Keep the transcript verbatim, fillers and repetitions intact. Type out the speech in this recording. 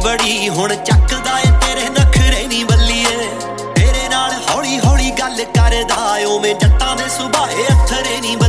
ਬੜੀ ਹੁਣ ਚੱਕਦਾ ਏ ਤੇਰੇ ਨਖਰੇ ਨੀ ਬੱਲੀਏ ਤੇਰੇ ਨਾਲ ਹੌਲੀ ਹੌਲੀ ਗੱਲ ਕਰਦਾ ਓਵੇਂ ਜੱਟਾਂ ਦੇ ਸੁਭਾਏ ਅੱਥਰੇ ਨੀ